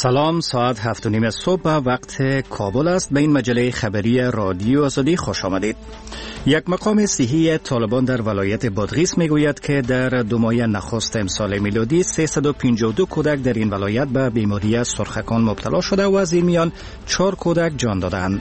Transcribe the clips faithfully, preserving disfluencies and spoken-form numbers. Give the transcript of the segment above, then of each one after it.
سلام، ساعت هفت و نیم صبح وقت کابل است. به این مجله خبری رادیو آزادی خوش آمدید. یک مقام صحی طالبان در ولایت بادغیس میگوید که در دو ماه نخست امسال میلادی سیصد و پنجاه و دو کودک در این ولایت به بیماری سرخکان مبتلا شده و از این میان چهار کودک جان دادند.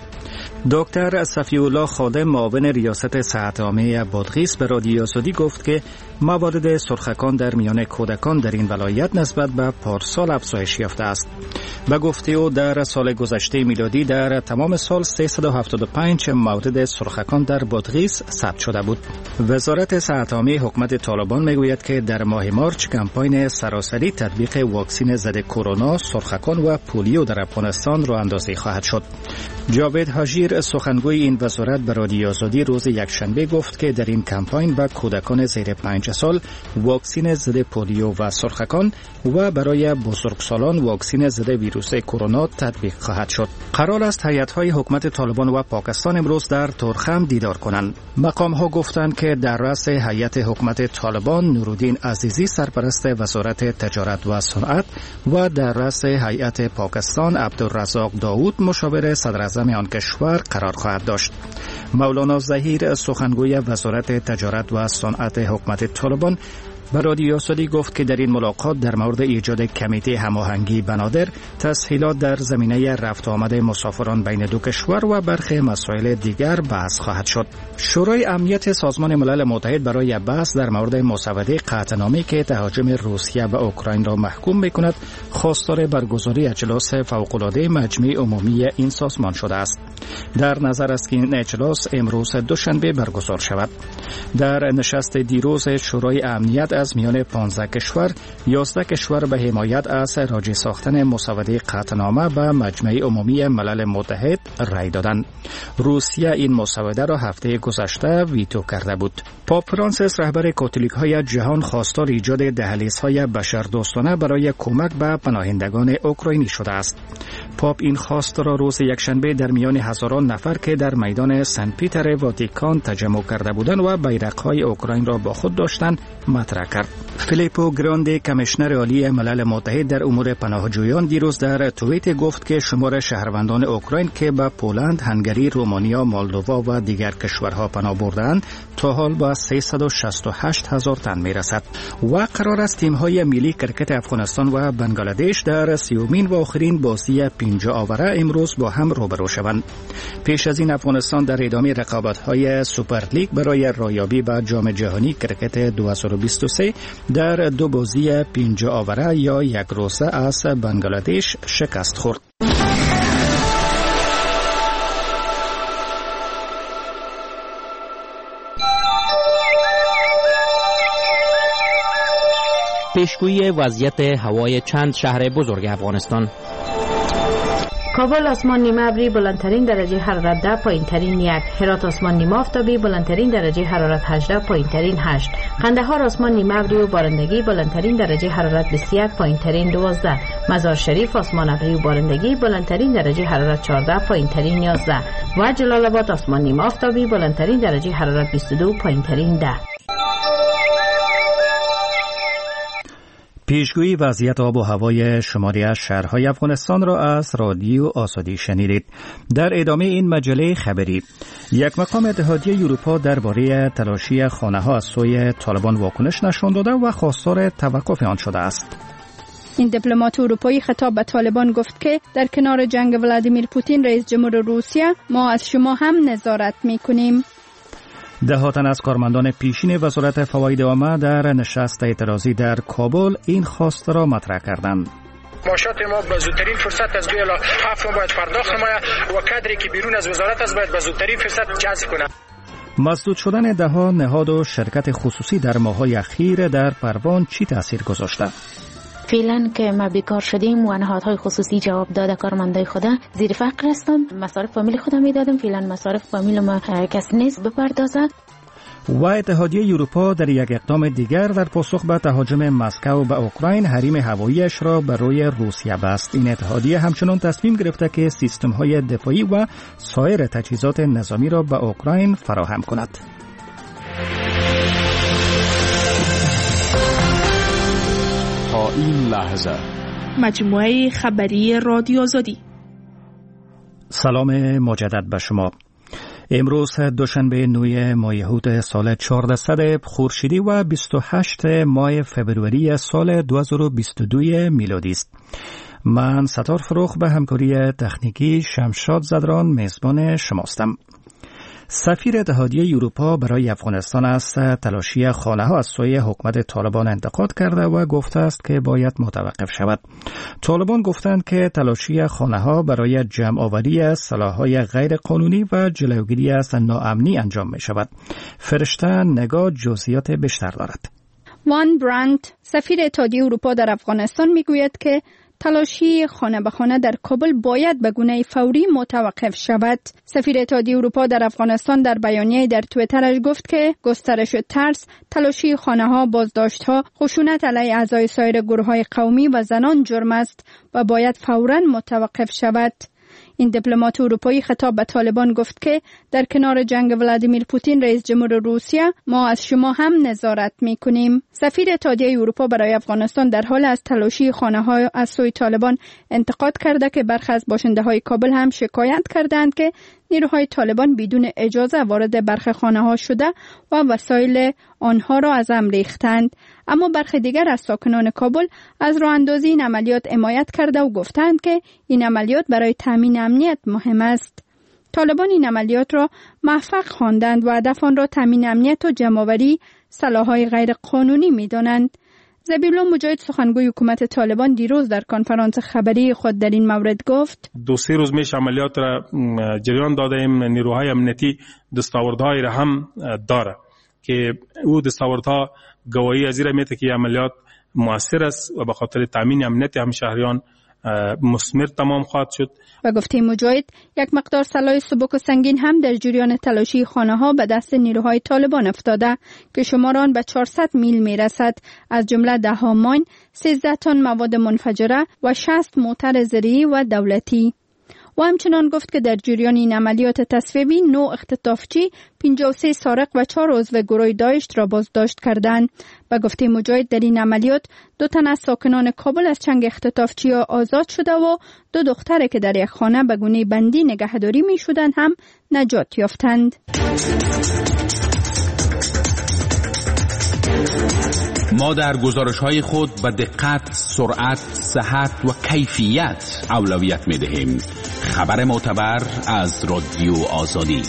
دکتر صفی الله خادم معاون ریاست صحت عامه بادغیس به رادیو آزادی گفت که موارد سرخکان در میان کودکان در این ولایت نسبت به پارسال افزایش یافته است. به گفته او در سال گذشته میلادی در تمام سال سیصد و هفتاد و پنج مورد سرخکان در بادغیس ثبت شده بود. وزارت صحت عامه حکومت طالبان میگوید که در ماه مارچ کمپاین سراسری تطبیق واکسن ضد کرونا، سرخکان و پولیو در افغانستان راه اندازی خواهد شد. جاوید حاجیر سخنگوی این وزارت به رادیو آزادی روز یکشنبه گفت که در این کمپاین به کودکان زیر پنج سال واکسن ضد پولیو و سرخکان و برای بزرگسالان واکسن ضد ویروس کرونا تطبیق خواهد شد. قرار است هیئت‌های حکومت طالبان و پاکستان امروز در تورخم دیدار کنند. مقام‌ها گفتند که در رأس هیئت حکومت طالبان نورالدین عزیزی سرپرست وزارت تجارت و صنعت و در رأس هیئت پاکستان عبدالرزاق داود مشاور صدراعظم آن کشور قرار خواهد داشت. مولانا ظهیر سخنگوی وزارت تجارت و صنعت حکومت طالبان به رادیو آزادی گفت که در این ملاقات در مورد ایجاد کمیته هماهنگی بنادر، تسهیلات در زمینه رفت آمد مسافران بین دو کشور و برخی مسائل دیگر بحث خواهد شد. شورای امنیت سازمان ملل متحد برای بحث در مورد مسوده قطعنامه‌ای که تهاجم روسیه به اوکراین را محکوم می‌کند، خواستار برگزاری اجلاس فوق‌العاده مجمع عمومی این سازمان شده است. در نظر است که این اجلاس امروز دوشنبه برگزار شود. در نشست دیروز شورای امنیت از میان پانزده کشور، یازده کشور به حمایت از راجع ساختن مسوده قطعنامه به مجمع عمومی ملل متحد رای دادند. روسیه این مسوده را هفته گذشته ویتو کرده بود. پاپ فرانسیس رهبر کاتولیک‌های جهان خواستار ایجاد دهلیزهای بشردوستانه برای کمک به پناهندگان اوکراینی شده است. پاپ این خواست را روز یکشنبه در میان هزاران نفر که در میدان سن پیتر واتیکان تجمع کرده بودند و بیرق‌های اوکراین را با خود داشتند مطرح کرد. فیلیپو گراندی کمیشنر عالی ملل متحد در امور پناهجویان دیروز در توییت گفت که شمار شهروندان اوکراین که به پولند، هنگری، رومانیا، مولدووا و دیگر کشورها پناه بردند تا حال با سیصد و شصت و هشت هزار تن میرسد و قرار است تیم‌های ملی کرکت افغانستان و بنگلادش در سیومین و آخرین بازی پنجاه آوره امروز با هم روبرو شوند. پیش از این افغانستان در ادامه رقابت‌های سوپر لیگ برای رایابی به جام جهانی کرکت دو هزار و بیست و سه در دو بازی پنجاه آوره یا یک روزه از بنگلادش شکست خورد. پیشگویی وضعیت هوای چند شهر بزرگ افغانستان. کابل آسمان نیمه ابری، بلندترین درجه حرارت ده، پایینترین یک. هرات آسمان نیمه آفتابی، بلندترین درجه حرارت هجده، پایینترین هشت. قندهار آسمان نیمه ابری و بارندگی، بلندترین درجه حرارت بیست و یک، پایینترین دوازده. مزار شریف آسمان ابری و بارندگی، بلندترین درجه حرارت چهارده، پایینترین یازده. و جلال آباد آسمان نیمه آفتابی، بلندترین درجه حرارت بیست و دو، پایینترین ده. پیشگویی وضعیت آب و هوای شماری از شهرهای افغانستان را از رادیو آزادی شنیدید. در ادامه این مجله خبری، یک مقام اتحادیه اروپا درباره تلاشی خانه‌ها از سوی طالبان واکنش نشان داده و خواستار توقف آن شده است. این دیپلمات اروپایی خطاب به طالبان گفت که در کنار جنگ ولادیمیر پوتین رئیس جمهور روسیه ما از شما هم نظارت می‌کنیم. ده تن از کارمندان پیشین وزارت فواید عامه در نشست اعتراضی در کابل این خواست را مطرح کردند. معاشات ما به زودترین فرصت از دوی الی هفت باید پرداخت نماید و کادری که بیرون از وزارت است باید به زودترین فرصت جذب کنند. مسدود شدن ده ها نهاد و شرکت خصوصی در ماه‌های اخیر در پروان چی تاثیر گذاشته؟ فعلا که ما بیکار شدیم و نهادهای خصوصی جواب داده کارمندای خدا زیر فقر هستم، مصارف فامیل خودم میدادم، فعلا مصارف فامیل ما کس نیست بپردازد. و اتحادیه اروپا در یک اقدام دیگر در پاسخ به تهاجم مسکو به اوکراین حریم هواییش را بر روی روسیه بست. این اتحادیه همچنان تصمیم گرفته که سیستم‌های دفاعی و سایر تجهیزات نظامی را به اوکراین فراهم کند. تا این لحظه مجموعه خبری رادیو آزادی. سلام مجدد به شما. امروز دوشنبه نوی ماه یهود سال چهاردهصد خورشیدی و بیست و هشت ماه فبروری سال دو هزار و بیست و دو میلادی است. من ستار فروخ به همکاری تکنیکی شمشاد زدران میزبان شماستم. سفیر اتحادیه اروپا برای افغانستان از تلاشی خانه ها از سوی حکومت طالبان انتقاد کرده و گفته است که باید متوقف شود. طالبان گفتند که تلاشی خانه ها برای جمع آوری سلاح‌های غیر قانونی و جلوگیری از ناامنی انجام می شود. فرشته نگاه جزئیات بیشتر دارد. وان برانت، سفیر اتحادیه اروپا در افغانستان میگوید که تلاشی خانه به خانه در کابل باید به گونه فوری متوقف شود. سفیر اتحادیه اروپا در افغانستان در بیانیه‌ای در توییترش گفت که گسترش ترس، تلاشی خانه ها، بازداشت ها، خشونت علیه اعضای سایر گروه های قومی و زنان جرم است و باید فوراً متوقف شود. این دیپلمات اروپایی خطاب به طالبان گفت که در کنار جنگ ولادیمیر پوتین رئیس جمهور روسیه ما از شما هم نظارت می‌کنیم. سفیر اتحادیه اروپا برای افغانستان در حال از تلاشی خانه‌ها از سوی طالبان انتقاد کرده که برخی از باشنده‌های کابل هم شکایت کردند که نیروهای طالبان بدون اجازه وارد برخی خانه‌ها شده و وسایل آنها را از هم ریختند. اما برخی دیگر از ساکنان کابل از راه اندازی این عملیات حمایت کرده و گفتند که این عملیات برای تامین امنیت مهم است. طالبان این عملیات را موفق خواندند و هدف آن را تامین امنیت و جمع‌آوری سلاح‌های غیر قانونی می‌دانند. زبیبالله مجاهد، سخنگوی حکومت طالبان، دیروز در کنفرانس خبری خود در این مورد گفت: دو سه روز میش عملیات را جریان داده ایم. نیروهای امنیتی دستاوردهای را هم داره که او دستاوردها گواهی از این میده که عملیات موثر است و به خاطر تامین امنیت هم شهریان مثمر تمام خواهد شد. و گفته مجاهد یک مقدار سلاح سبک و سنگین هم در جریان تلاشی خانه ها به دست نیروهای طالبان افتاده که شمار آن به چهارصد میل می رسد، از جمله ده ها ماین، سیزده تن مواد منفجره و شصت موتر زرعی و دولتی. و همچنان گفت که در جریان این عملیات تصفیه‌ای نه اختطافچی، پنجاه و سه سارق و چهار عضو گروه داعش را بازداشت کردند. به گفته مجاهد در این عملیات دو تن از ساکنان کابل از چنگ اختطافچی‌ها آزاد شده و دو دختر که در یک خانه به گونه بندی نگهداری می شدند هم نجات یافتند. ما در گزارش‌های خود به دقت، سرعت، صحت و کیفیت اولویت می‌دهیم. خبر معتبر از رادیو آزادی.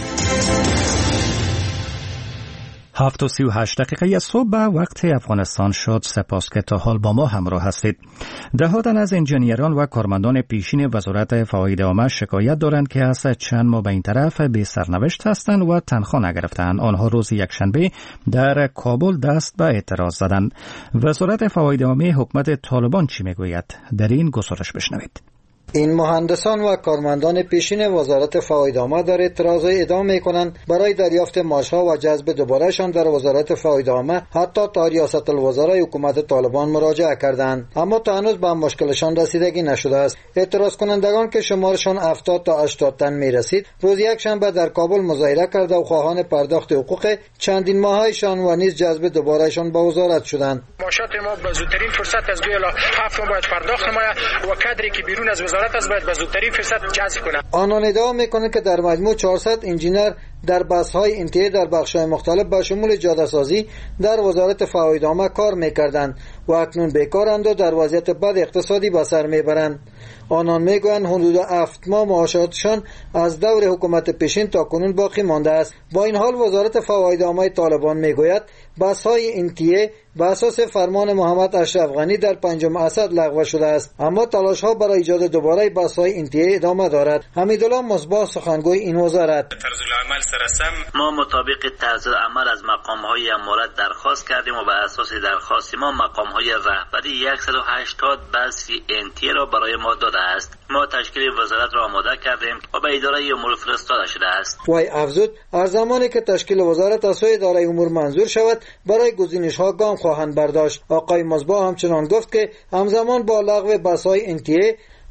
هفت و سی و هشت دقیقه صبح به وقت افغانستان شد. سپاس که تا حال با ما همراه هستید. دهاتن از انجینیران و کارمندان پیشین وزارت فواید عامه شکایت دارند که از چند ماه به این طرف به سرنوشت هستند و تنخواه نگرفتند. آنها روز یکشنبه در کابل دست به اعتراض زدند. وزارت فواید عامه حکومت طالبان چی میگوید؟ در این گزارش بشنوید. این مهندسان و کارمندان پیشین وزارت فواید عامه در اعتراض ادامه می‌کنند برای دریافت معاشها و جذب دوبارهشان در وزارت فواید عامه حتی تا ریاست الوزرای حکومت طالبان مراجعه کردند، اما تا هنوز به مشکلشان رسیدگی نشده است. اعتراض کنندگان که شمارشان هفتاد تا هشتاد تن می‌رسید روز یکشنبه در کابل مظاهره کرده و خواهان پرداخت حقوق چندین ماههایشان و نیز جذب دوبارهشان به وزارت شدند. معاشات ما به زودترین فرصت از دوی الی هفت ماه باید پرداخت نماید و کادری که بیرون از وزارت از باید به زودترین فرصت جذب کنند. آنان ادعا میکنند که در مجموع چهارصد انجینر در بس‌های انتهایی در بخش‌های مختلف با شمول جاده‌سازی در وزارت فواید عامه کار می‌کردند و اکنون بیکارند و در وضعیت بد اقتصادی به سر میبرند. آنان میگویند حدود هفت ماه معاشاتشان از دور حکومت پیشین تا کنون باقی مانده است. با این حال وزارت فواید عامه طالبان میگوید بس‌های انتیه به اساس فرمان محمد اشرف غنی در پنجم اسد لغو شده است، اما تلاش‌ها برای ایجاد دوباره بس‌های انتیه ادامه دارد. حمیدالله مصباح، سخنگوی این وزارت: طرز العمل سرسم ما مطابق طرز عمل از مقام‌های امارت درخواست کردیم و بر اساس درخواست ما مقام‌های رهبری صد و هشتاد بس انتیه را برای ما داده است. ما تشکیل وزارت را آماده کردیم و به اداره امور فرستاده شده است. وی افزود هر زمانی که تشکیل وزارت از سوی اداره امور منظور شود برای گزینش‌ها گام خواهند برداشت. آقای مصباح همچنان گفت که همزمان با لغو بس‌های انتیه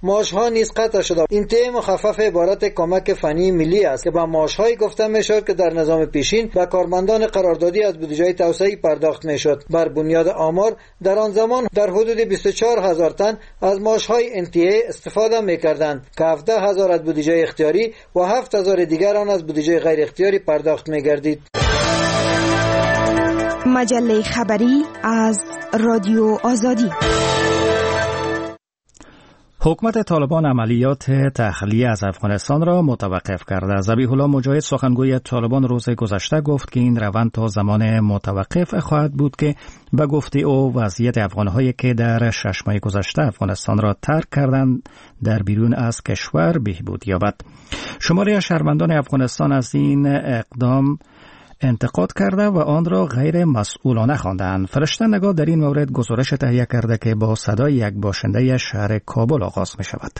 معاشها نیز قطع شده. انتهای مخفف عبارت کمک فنی ملی است که به معاشهای گفته میشد که در نظام پیشین به کارمندان قراردادی از بودجه توسعه‌ای پرداخت میشد. بر بنیاد آمار در آن زمان در حدود بیست و چهار هزار تن از معاشهای انتهای استفاده میکردند که هفده هزار از بودجه اختیاری و هفت هزار دیگر آن از بودجه غیر اختیاری پرداخت میگردید. مجله خبری از رادیو آزادی. حکومت طالبان عملیات تخلیه از افغانستان را متوقف کرده. ذبیح الله مجاهد سخنگوی طالبان روز گذشته گفت که این روند تا زمان متوقف خواهد بود که به گفته او وضعیت افغان‌هایی که در شش ماه گذشته افغانستان را ترک کردند در بیرون از کشور بهبود یابد. شماری از شهروندان افغانستان از این اقدام انتقاد کرده و آن را غیر مسئولانه خواندند. فرشته نگاه در این مورد گزارش تهیه کرده که با صدای یک باشنده شهر کابل آغاز می شود.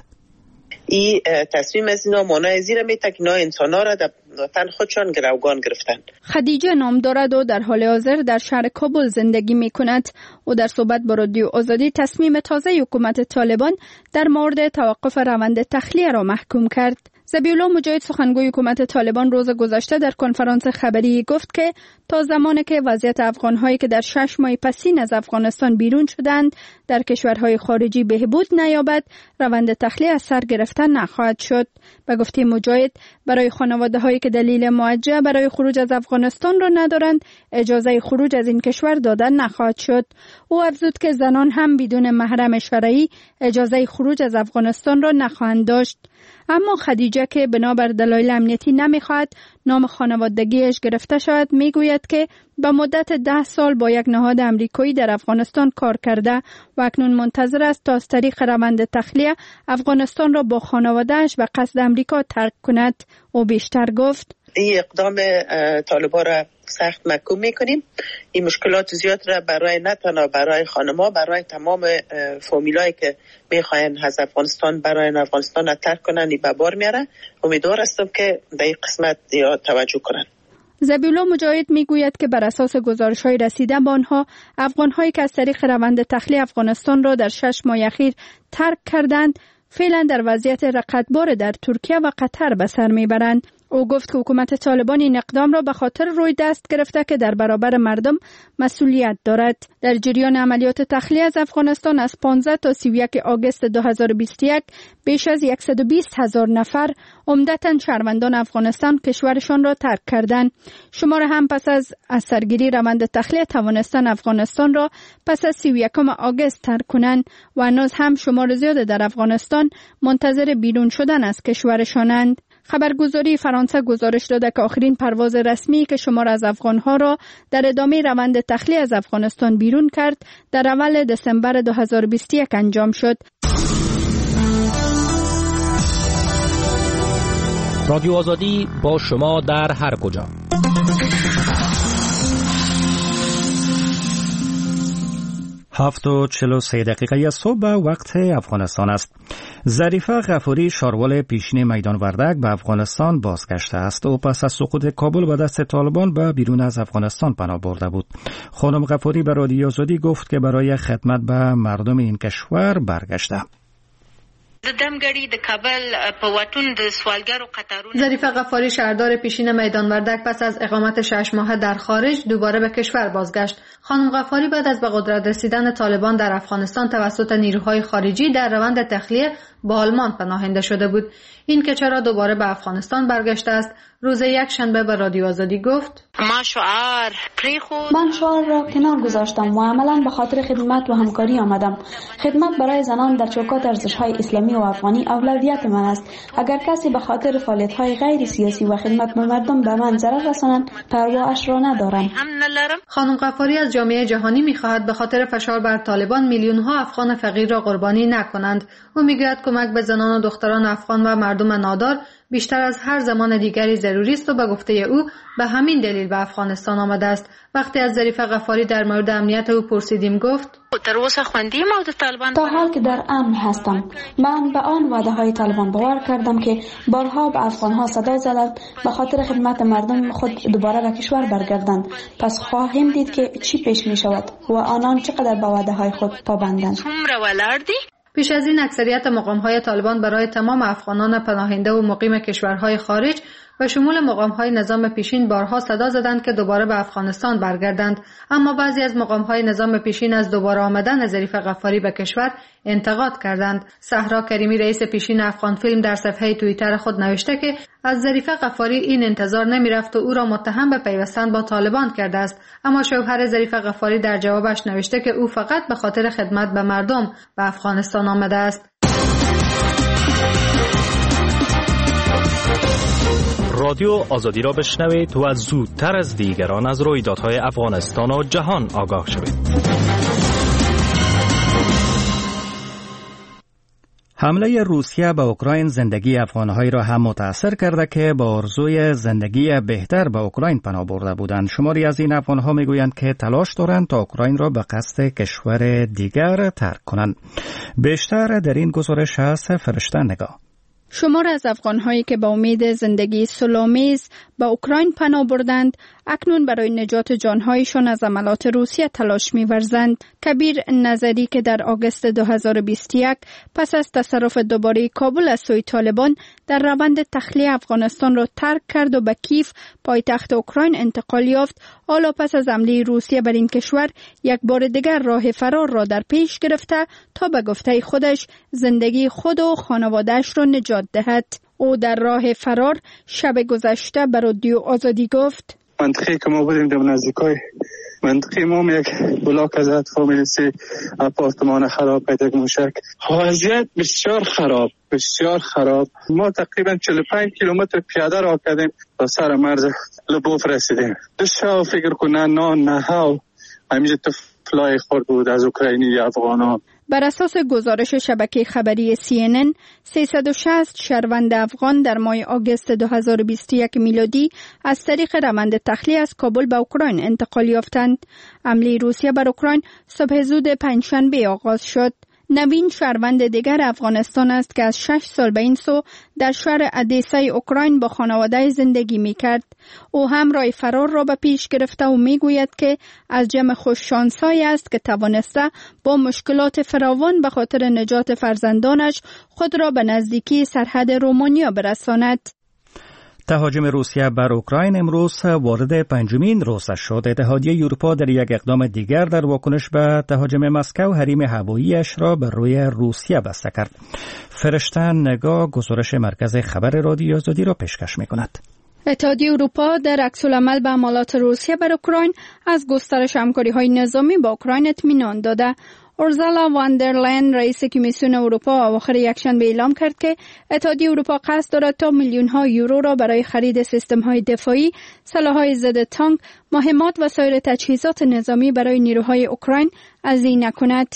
این تصمیم از اینا مانع زیر میته که اینا انسانا را در وطن خودشان گروگان گرفتن. خدیجه نام دارد و در حال حاضر در شهر کابل زندگی می کند و در صحبت با رادیو آزادی تصمیم تازه حکومت طالبان در مورد توقف روند تخلیه را محکوم کرد. ذبیح الله مجاهد سخنگوی حکومت طالبان روز گذشته در کنفرانس خبری گفت که تا زمانی که وضعیت افغان‌هایی که در شش ماه پسین از افغانستان بیرون شدند در کشورهای خارجی بهبود نیابد، روند تخلیه از سر گرفتن نخواهد شد. به گفته مجاهد برای خانواده‌هایی که دلیل موجه برای خروج از افغانستان را ندارند، اجازه خروج از این کشور دادن نخواهد شد. او افزود که زنان هم بدون محرم شرعی اجازه خروج از افغانستان را نخواهند داشت. اما خدیجه که بنابر دلایل امنیتی نمیخواهد نام خانوادگیش گرفته شود میگوید که به مدت ده سال با یک نهاد امریکایی در افغانستان کار کرده و اکنون منتظر است تا از طریق روند تخلیه افغانستان را با خانوادهش به قصد امریکا ترک کند. او بیشتر گفت این اقدام طالبان را سخت محکوم میکنیم. این مشکلات زیاد را برای نه تنها برای خانم‌ها، برای تمام فامیلایی که میخواین از افغانستان برای افغانستان را ترک کنن به بار میاره. امیدوار هستم که در این قسمت یا توجه کنن. ذبیح الله مجاهد میگوید که بر اساس گزارش‌های رسیده به آنها افغان‌هایی که از طریق روند تخلیه افغانستان را در شش ماه اخیر ترک کردند فعلا در وضعیت رقتبار در ترکیه و قطر به سر میبرند. او گفت که حکومت طالبان این اقدام را به خاطر روی دست گرفته که در برابر مردم مسئولیت دارد. در جریان عملیات تخلیه از افغانستان از پانزده تا سی و یک آگوست دو هزار و بیست و یک بیش از صد و بیست هزار نفر عمدتاً شهروندان افغانستان کشورشان را ترک کردند. شمار هم پس از از سرگیری روند تخلیه توانستن افغانستان را پس از سی و یکم آگوست ترک کنند و هنوز هم شمار زیاد در افغانستان منتظر بیرون شدن از کشورشانند. خبرگزاری فرانسه گزارش داده که آخرین پرواز رسمی که شمار از افغانها را در ادامه روند تخلیه از افغانستان بیرون کرد در اول دسامبر دو هزار و بیست و یک انجام شد. رادیو آزادی با شما در هر کجا. هفت و چل و سه دقیقه صبح وقت افغانستان است. ظریفه غفوری شاروال پیشین میدان وردک به افغانستان بازگشته است و پس از سقوط کابل به دست طالبان به بیرون از افغانستان پناه برده بود. خانم غفوری به رادیو آزادی گفت که برای خدمت به مردم این کشور برگشته. ظریفه غفاری شهردار پیشین میدان وردک پس از اقامت شش ماهه در خارج دوباره به کشور بازگشت. خانم غفاری بعد از به قدرت رسیدن طالبان در افغانستان توسط نیروهای خارجی در روند تخلیه به آلمان پناهنده شده بود. این که چرا دوباره به افغانستان برگشته است روز یک شنبه به رادیو آزادی گفت من شعار را کنار گذاشتم و عملا به خاطر خدمت و همکاری آمدم. خدمت برای زنان در چوکات ارزش‌های اسلامی و افغانی اولویت من است. اگر کسی به خاطر فعالیت‌های غیر سیاسی و خدمت به مردم به من ضرر رسانند پرواش را ندارم. خانم غفاری از جامعه جهانی می‌خواهد به خاطر فشار بر طالبان میلیون‌ها افغان فقیر را قربانی نکنند. او می‌گوید کمک به زنان و دختران افغان و مردم نادار بیشتر از هر زمان دیگری ضروری است و به گفته او به همین دلیل به افغانستان آمده است. وقتی از ظریفه غفاری در مورد امنیت او پرسیدیم گفت تا حال که در امن هستم. من به آن وعده های طالبان باور کردم که بارها به افغان ها صدا زدند به خاطر خدمت مردم خود دوباره به کشور برگردند. پس خواهیم دید که چی پیش می شود و آنان چقدر به وعده های خود پابندند. پیش از این اکثریت مقام‌های طالبان برای تمام افغانان پناهنده و مقیم کشورهای خارج و شمول مقام‌های نظام پیشین بارها صدا زدند که دوباره به افغانستان برگردند، اما بعضی از مقام‌های نظام پیشین از دوباره آمدن ظریف غفاری به کشور انتقاد کردند. صحرا کریمی رئیس پیشین افغان فیلم در صفحه توییتر خود نوشته که از ظریف غفاری این انتظار نمی‌رفت و او را متهم به پیوستن با طالبان کرده است، اما شوهر ظریف غفاری در جوابش نوشته که او فقط به خاطر خدمت به مردم به افغانستان آمده است. رادیو آزادی را بشنوید و زودتر از دیگران از رویدادهای افغانستان و جهان آگاه شوید. حمله روسیه به اوکراین زندگی افغان‌هایی را هم متاثر کرده که با آرزوی زندگی بهتر به اوکراین پناه برده بودند. شماری از این افغان‌ها میگویند که تلاش دارند تا اوکراین را به قصد کشور دیگر ترک کنند. بیشتر در این گزارش از فرشته نگاه. شمار از افغان‌هایی که با امید زندگی صلح‌آمیز به اوکراین پناه بردند، اکنون برای نجات جان‌هایشان از حملات روسیه تلاش می‌ورزند. کبیر نظری که در آگوست دو هزار و بیست و یک پس از تصرف دوباره کابل از سوی طالبان در روند تخلیه افغانستان را ترک کرد و به کیف پایتخت اوکراین انتقال یافت، حالا پس از حمله روسیه بر این کشور یک بار دیگر راه فرار را در پیش گرفته تا به گفته خودش زندگی خود و خانواده‌اش را نجات دهد. او در راه فرار شب گذشته به رادیو آزادی گفت: منطقه که ما بودیم در نزدیکای منطقه ما یک بلاک از فامیل سی آپارتمان خراب پیدا موشک، وضعیت بسیار خراب بسیار خراب. ما تقریبا چهل و پنج کیلومتر پیاده راه کردیم تا سر مرز لبوف رسیدیم. دو شب فکر کنن نه نه ها همیشه طفلای خورد بود از اوکراینی افغانان. بر اساس گزارش شبکه خبری سی ان ان، سیصد و شصت شهروند افغان در ماه آگوست دو هزار و بیست و یک میلادی از طریق روند تخلیه از کابل به اوکراین انتقال یافتند. حمله روسیه بر اوکراین صبح زود پنجشنبه آغاز شد. نوین شهروند دیگر افغانستان است که از شش سال به این سو در شهر ادیسای اوکراین با خانواده زندگی می کرد. او هم راه فرار را به پیش گرفته و می گوید که از جمع خوششانسایی است که توانسته با مشکلات فراوان به خاطر نجات فرزندانش خود را به نزدیکی سرحد رومانیا برساند. تهاجم روسیه بر اوکراین امروز وارد پنجمین روزش شد. اتحادیه اروپا در یک اقدام دیگر در واکنش به تهاجم مسکو حریم هوایی‌اش را بر روی روسیه بسته کرد. فرشته نگاه گزارش مرکز خبر رادیو آزادی را پیشکش می‌کند. اتحادیه اروپا در عکس‌العمل به حملات روسیه بر اوکراین از گسترش همکاری‌های نظامی با اوکراین اطمینان داده. اورزالا واندرلاین رئیس کمیسیون اروپا اواخر یکشنبه اعلام کرد که اتحادیه اروپا قصد دارد تا میلیون ها یورو را برای خرید سیستم های دفاعی، سلاح‌های ضد تانک، مهمات و سایر تجهیزات نظامی برای نیروهای اوکراین هزینه کند.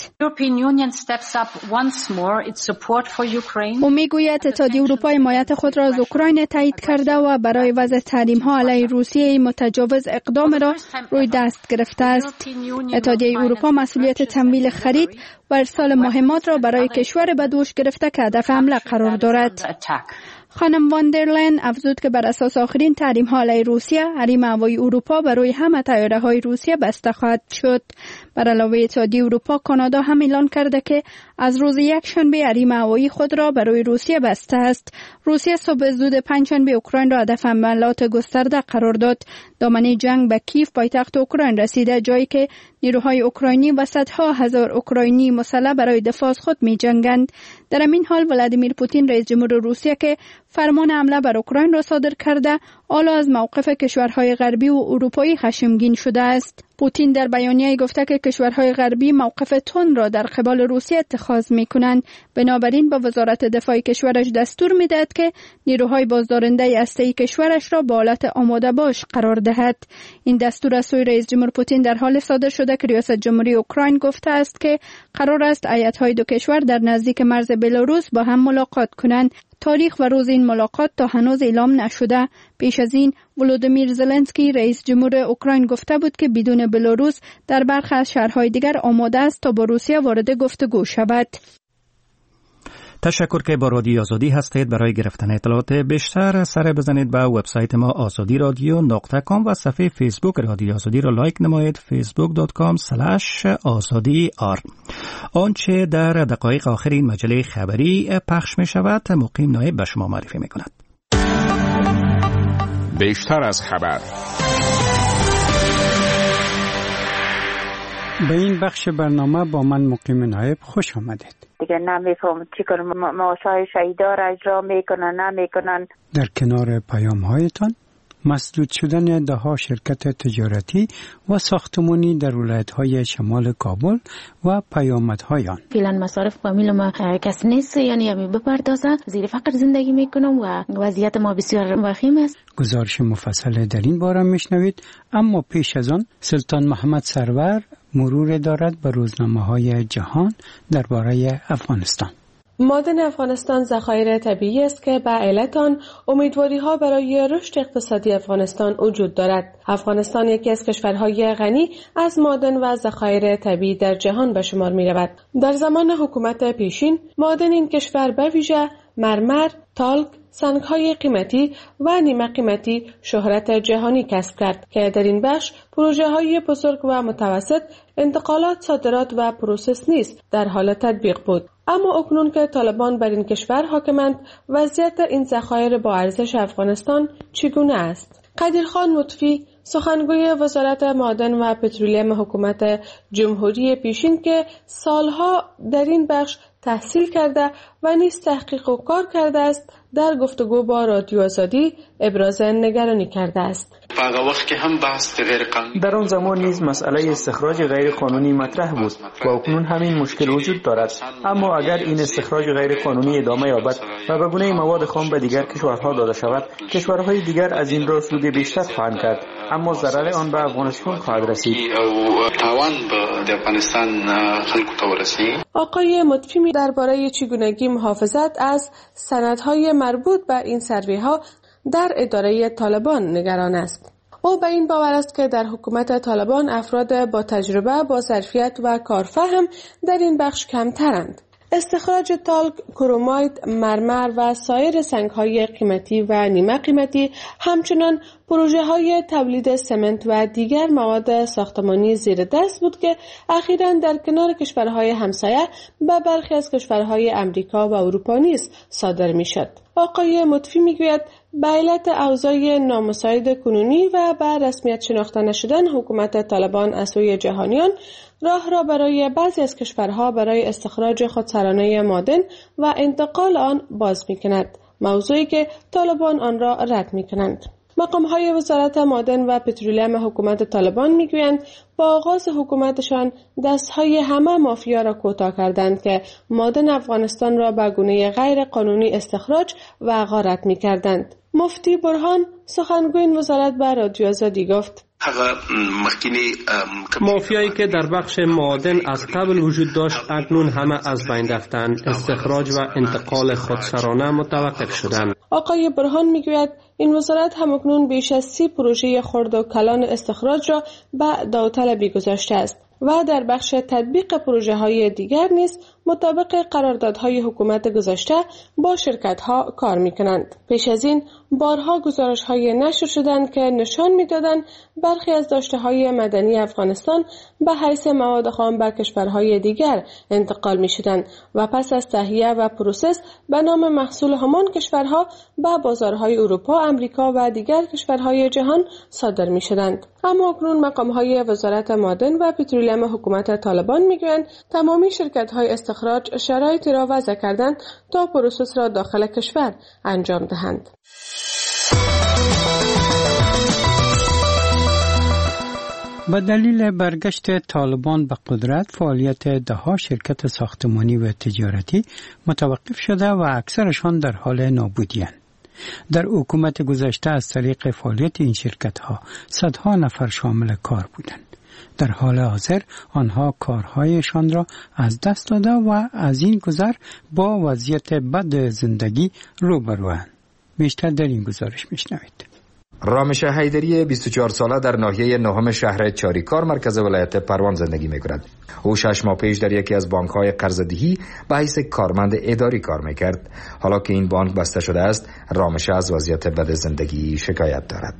او میگوید اتحادیه اروپا حمایت خود را از اوکراین تایید کرده و برای وضع تحریم‌ها علیه روسیه متجاوز اقدام را روی دست گرفته است. اتحادیه اروپا مسئولیت تمویل خرید و ارسال مهمات را برای کشور به دوش گرفته که هدف حمله قرار دارد. خانم واندرلاین افزود که بر اساس آخرین تحریم‌ها علیه روسیه، حریم هوایی اروپا برای همه طیاره‌های روسیه بسته خواهد شد. بر علاوه اتحادیه اروپا، کانادا هم اعلان کرده که از روز یکشنبه حریم هوایی خود را برای روسیه بسته است. روسیه صبح زود پنجشنبه اوکراین را هدف حملات گسترده قرار داد. دامنه جنگ به کیف پایتخت اوکراین رسیده، جایی که نیروهای اوکراینی و صدها هزار اوکراینی مسلح برای دفاع از خود می‌جنگند. در همین حال ولادیمیر پوتین رئیس جمهور روسیه که فرمان حمله بر اوکراین را صادر کرده، حالا از موقف کشورهای غربی و اروپایی خشمگین شده است. پوتین در بیانیه گفته که کشورهای غربی موقف تند را در قبال روسیه اتخاذ می‌کنند. بنابراین با وزارت دفاع کشورش دستور می‌دهد که نیروهای بازدارنده هسته‌ای کشورش را با حالت آماده باش قرار دهد. این دستور از سوی رئیس جمهور پوتین در حال صادر شده که ریاست جمهوری اوکراین گفته است که قرار است هیئت‌های دو کشور در نزدیک مرز بلاروس با هم ملاقات کنند. تاریخ و روز این ملاقات تا هنوز اعلام نشده. پیش از این ولودیمیر زلنسکی رئیس جمهور اوکراین گفته بود که بدون بلاروس در برخی از شهرهای دیگر آماده است تا با روسیه وارد گفتگو شود. تشکر که با رادیو آزادی هستید. برای گرفتن اطلاعات بیشتر سر بزنید به وبسایت ما آزادی رادیو نقطه کام و صفحه فیسبوک رادیو آزادی را لایک نمایید فیسبوک دات کام اسلش آزادی آر. آنچه در دقایق آخر این مجله خبری پخش می شود مقیم نایب به شما معرفی می کند. بیشتر از خبر. به این بخش برنامه با من مقیم نایب خوش آمدید. دیگه نمیفهم چیکار معاشای شهیدا را اجرا میکنن نمیکنن. در کنار پیام هایتان مسدود شدن ده ها شرکت تجارتی و ساختمانی در ولایت‌های شمال کابل و پیامدهای آن. فعلا مصارف فامیل ما کس نیست، یعنی همی بپردازه، زیر فقر زندگی میکنم و وضعیت ما بسیار وخیم است. گزارش مفصل در این باره میشنوید، اما پیش از آن سلطان محمد سرور مرور دارد به روزنامه‌های جهان درباره افغانستان. معدن افغانستان ذخایر طبیعی است که به علت آن امیدواری‌ها برای رشد اقتصادی افغانستان وجود دارد. افغانستان یکی از کشورهای غنی از معدن و ذخایر طبیعی در جهان به شمار می‌رود. در زمان حکومت پیشین معدن این کشور به ویژه مرمر، تالک، سنگ‌های قیمتی و نیمه قیمتی شهرت جهانی کسب کرد که در این بخش پروژه‌های بزرگ و متوسط، انتقالات، صادرات و پروسس نیز در حال تطبیق بود. اما اکنون که طالبان بر این کشور حاکمند، وضعیت این ذخایر با ارزش افغانستان چگونه است؟ قدیرخان مطفی، سخنگوی وزارت معدن و پترولیم حکومت جمهوری پیشین که سالها در این بخش تحصیل کرده و نیز تحقیق و کار کرده است، در گفتگو با رادیو آزادی ابراز نگرانی کرده است. وقت که هم بحث غیر قانونی در اون زمان نیز مسئله استخراج غیر قانونی مطرح بود و اکنون همین مشکل وجود دارد. اما اگر این استخراج غیر قانونی ادامه یابد و به گونه مواد خام به دیگر کشورها داده شود، کشورهای دیگر از این راه سود بیشتر خواهند کرد، اما ضرر آن به افغانستان خواهد رسید. تاوان به افغانستان خلق تو رسید. آقای مطفی درباره چگونگی محافظت از سندهای مربوط به این سروی‌ها در اداره طالبان نگران است. او به این باور است که در حکومت طالبان افراد با تجربه، با ظرفیت و کارفهم در این بخش کمترند. استخراج تالک، کرومایت، مرمر و سایر سنگ‌های قیمتی و نیمه قیمتی، همچنان پروژه‌های تولید سمنت و دیگر مواد ساختمانی زیر دست بود که اخیراً در کنار کشورهای همسایه به برخی از کشورهای امریکا و اروپا نیز صادر می‌شد. آقای مطفی میگوید به علت اوضاع نامساعد کنونی و به رسمیت شناخته نشدن حکومت طالبان از سوی جهانیان، راه را برای بعضی از کشورها برای استخراج خودسرانه معدن و انتقال آن باز می‌کند، موضوعی که طالبان آن را رد می‌کنند. مقام‌های وزارت معدن و پترولیم حکومت طالبان می‌گویند با آغاز حکومتشان دست‌های همه مافیا را کوتاه کردند که معدن افغانستان را به گونه غیر قانونی استخراج و غارت می‌کردند. مفتی برهان، سخنگوی این وزارت، به رادیو آزادی گفت: مافیایی که در بخش معادن از قبل وجود داشت اکنون همه از بین رفتند. استخراج و انتقال خودسرانه متوقف شدند. آقای برهان میگوید این وزارت هم اکنون بیش از سی پروژه خرد و کلان استخراج را به داوطلبی گذاشته است و در بخش تطبیق پروژه های دیگر نیز مطابق قراردادهای حکومت گذاشته با شرکت ها کار می کنند. پیش از این بارها گزارش های نشر شدند که نشان می دادند برخی از داشته های مدنی افغانستان به حیث مواد خام به کشورهای دیگر انتقال می شدند و پس از تهیه و پروسس به نام محصول همان کشورها به بازارهای اروپا، امریکا و دیگر کشورهای جهان صادر می شدند. اما اکنون مقام های وزارت معدن و پترولیم حکومت طالبان می گویند تمامی شرکت های استخراج شرایطی را وضع کردند تا پروسس را داخل کشور انجام دهند. به دلیل برگشت طالبان به قدرت، فعالیت ده‌ها شرکت ساختمانی و تجارتی متوقف شده و اکثرشان در حال نابودی‌اند. در حکومت گذشته از طریق فعالیت این شرکت‌ها صدها نفر شامل کار بودند. در حال حاضر آنها کارهایشان را از دست داده و از این گذر با وضعیت بد زندگی روبروند. بیشتر در این گزارش میشنوید. رامشه حیدری بیست و چهار ساله در ناحیه نهم شهر چاریکار مرکز ولایت پروان زندگی می‌کند. او شش ماه پیش در یکی از بانک‌های قرض‌دهی به حیث کارمند اداری کار می‌کرد. حالا که این بانک بسته شده است، رامشه از وضعیت بد زندگی شکایت دارد.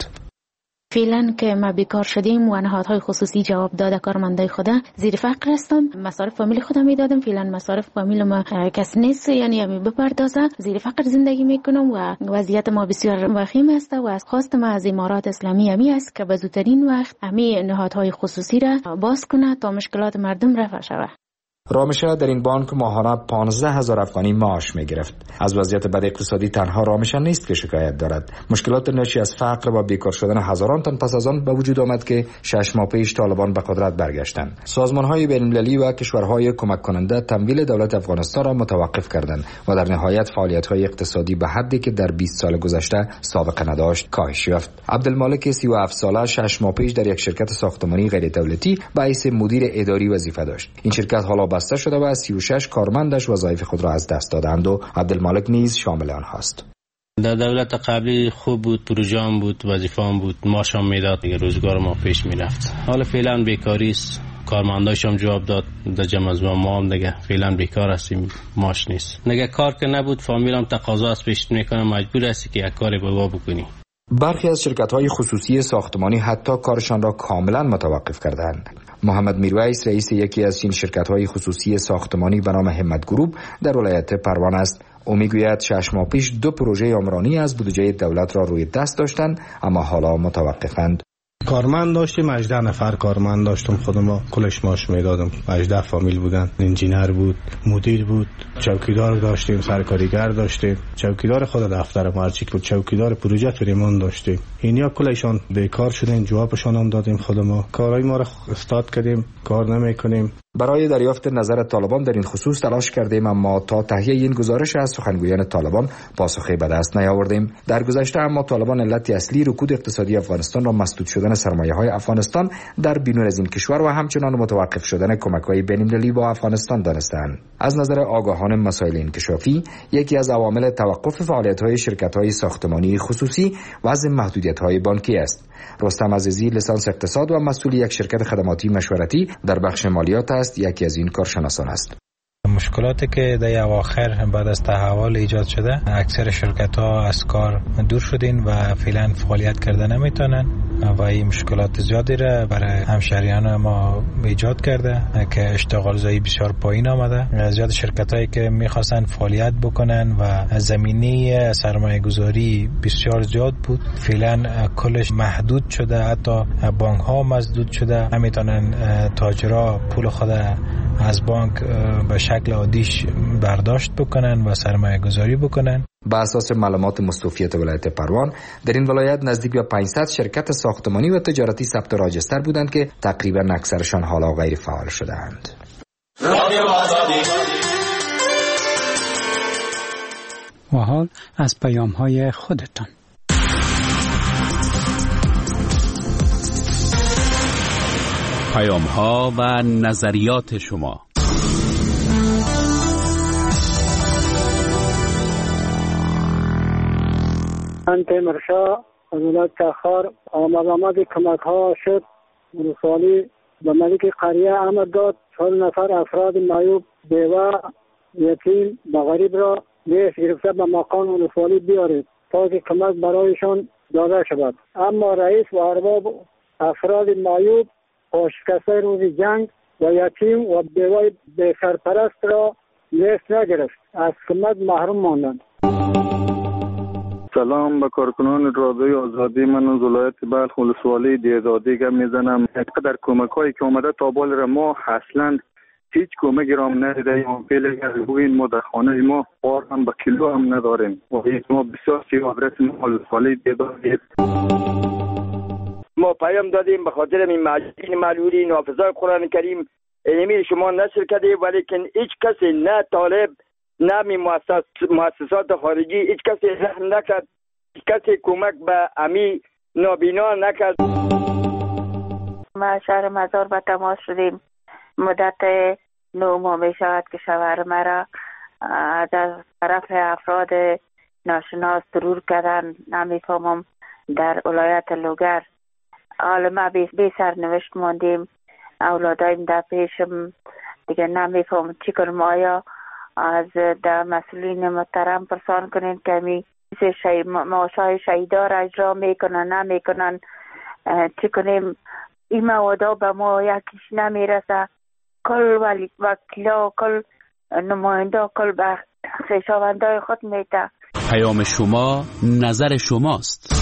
فعلا که ما بیکار شدیم و نهادهای خصوصی جواب داده کارمندای خدا زیر فقر هستم. مصارف فامیل خودم میدادم، فعلا مصارف فامیل ما کس نیست، یعنی همی بپردازه. زیر فقر زندگی میکنم و وضعیت ما بسیار وخیم است و از خواست ما از امارات اسلامی همی است که به زودترین وقت همی نهادهای خصوصی را باز کنه تا مشکلات مردم رفع شود. رامشه در این بانک ماهانه پانزده هزار افغانی معاش می گرفت. از وضعیت بد اقتصادی تنها رامشه نیست که شکایت دارد. مشکلات ناشی از فقر و بیکار شدن هزاران تن پس از آن به وجود آمد که شش ماه پیش طالبان به قدرت برگشتند. سازمان‌های بین‌المللی و کشورهای کمک کننده تمویل دولت افغانستان را متوقف کردند و در نهایت فعالیت‌های اقتصادی به حدی که در بیست سال گذشته سابقه نداشت کاهش یافت. عبدالمالک سی و هفت ساله شش ماه پیش در یک شرکت ساختمانی غیر دولتی به حیث مدیر اداری وظیفه داشت. این شرکت حالا بسته شده و سی و شش کارمندش وظایف خود را از دست دادند و عبدالمالک نیز شامل آنهاست. در دولت قبلی خوب بود، پروژه‌ام بود، وظیفه‌ام بود، معاشم میداد، دیگه روزگار ما پیش میرفت. حالا فعلا بیکاری است، کارمنداشم جواب داد در جمع از ما هم دیگه فعلا بیکار هستیم، معاش نیست. دیگه کار که نبود فامیلم تقاضا از پیش میکنه، مجبور هستی که یک کاری بابا بکنی. برخی از شرکت‌های خصوصی ساختمانی حتی کارشان را کاملا متوقف کردند. محمد میرویس رئیس یکی از این شرکت‌های خصوصی ساختمانی به نام همت گروپ در ولایت پروان است. او میگوید شش ماه پیش دو پروژه عمرانی از بودجه دولت را روی دست داشتند اما حالا متوقفند. کارمند داشتیم، هجده نفر کارمند داشتم، خودم کلش معاش میدادم. هجده فامیل بودن، انجینر بود، مدیر بود، چوکیدار داشتیم، سرکاریگر داشتیم، چوکیدار خود دفتر مرچیک بود، چوکیدار پروژه تریمون داشتیم. اینیا کلشان بیکار شدن، جوابشان هم دادیم خودمون. کارهای ما را استاد کردیم، کار نمیکنیم. برای دریافت نظر طالبان در این خصوص تلاش کردیم اما تا تهیه این گزارش از سخنگویان طالبان پاسخی به دست نیاوردیم. در گذشته اما طالبان علت اصلی رکود اقتصادی افغانستان را مسدود شدن سرمایه‌های افغانستان در بیرون از این کشور و همچنان متوقف شدن کمک‌های بین‌المللی با افغانستان دانستند. از نظر آگاهان مسائل انکشافی، یکی از عوامل توقف فعالیت‌های شرکت‌های ساختمانی خصوصی وضع محدودیت‌های بانکی است. رستم عزیزی لیسانس اقتصاد و مسئول یک شرکت خدماتی مشورتی در بخش مالیات است، یکی از این کارشناسان است. مشکلاتی که در اواخر بعد از تحول ایجاد شده، اکثر شرکت‌ها از کار دور شدین و فعلا فعالیت کرده نمیتونن و این مشکلات زیادی را برای همشهریان ما ایجاد کرده که اشتغال زایی بسیار پایین آمده. زیاد شرکت‌هایی که می‌خواستن فعالیت بکنن و زمینه سرمایه گذاری بسیار زیاد بود، فعلا کلش محدود شده، حتی بانک‌ها مسدود شده، نمیتونن تاجرها پول خود از بانک به شکل عادیش برداشت بکنن و سرمایه گذاری بکنن. با اساس معلومات مستوفیت ولایت پروان، در این ولایت نزدیک به پانصد شرکت ساختمانی و تجارتی ثبت راجستر بودند که تقریبا اکثرشان حالا غیر فعال شده‌اند. و حال از پیام‌های خودتان. پیام‌ها و نظریات شما. من تیمورشاه از ولایت تخار آمد آمد کمک ها شد. ولسوالی به ملک قریه امر داد چهل نفر افراد معیوب، بیوه، یتیم و غریب را لیست گرفته به مقام ولسوالی بیارید تا که کمک برایشان داده شود. اما رئیس و ارباب افراد معیوب و شکسته روز جنگ و یتیم و بیوه بی سرپرست را لیست نگرفت، از کمک محروم ماندند. سلام به کارکنان رادیوی آزادی. من از ولایت بلخ ولسوالی دیزادی گپ میزنم. در کمک هایی که آمده تا بال را ما اصلا هیچ کمکی را هم ندیدیم. فعلا بگوین ما در خانه ما بار هم به کیلو هم نداریم و ما بسیار سی آدرس ما ولسوالی دیزادی. ما پیام دادیم به خاطر این مجلس معلولی نافذای قرآن کریم اینمی شما نشر کرده، ولیکن هیچ کسی نه طالب نه می مؤسسات مؤسسات خارجی هیچ کسی رحم نکرد، هیچ کسی کمک به امی نابینا نکرد. ما شهر مزار به تماس شدیم. مدت نو ماه می شود که شوهر مرا از طرف افراد ناشناس ضرور کردن. نمیفهمم در ولایت لوگر. حالا ما بی سرنوشت ماندیم، اولادایم در پیشم دیگه نمیفهم چی کنم. آیا از در مسئولین محترم پرسان کنین که می شی... معاشای شهیدا را اجرا میکنن نمیکنن، چی کنیم؟ این موادا به ما یکیش نمیرسه. کل ولی وکیلا، کل نماینده، کل به خویشاوندای خود میده. پیام شما نظر شماست.